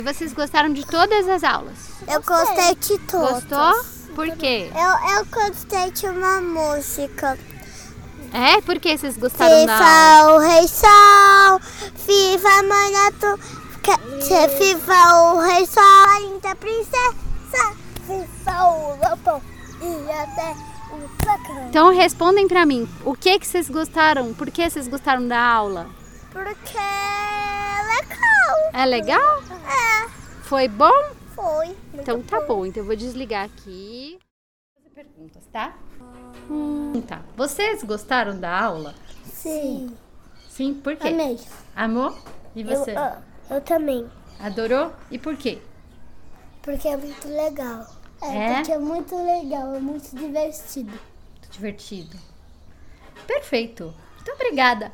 Vocês gostaram de todas as aulas? Eu gostei de todas. Gostou? Por quê? Eu gostei de uma música. É? Por que vocês gostaram da aula? Viva o Rei Sol, viva a mãe natureza, viva o Rei Sol, a linda princesa, viva o Lopão e até o Dragão. Então respondem pra mim, o que vocês gostaram? Por que vocês gostaram da aula? Porque é legal. É legal? É, Foi bom? foi. Muito Então tá bom, então eu vou desligar aqui. Vou fazer perguntas, tá? Tá. Vocês gostaram da aula? Sim. Sim, por quê? Amei. Amor? E você? Eu também. Adorou? E por quê? Porque é muito legal. É? Porque é muito legal, é muito divertido. Divertido. Perfeito. Muito obrigada.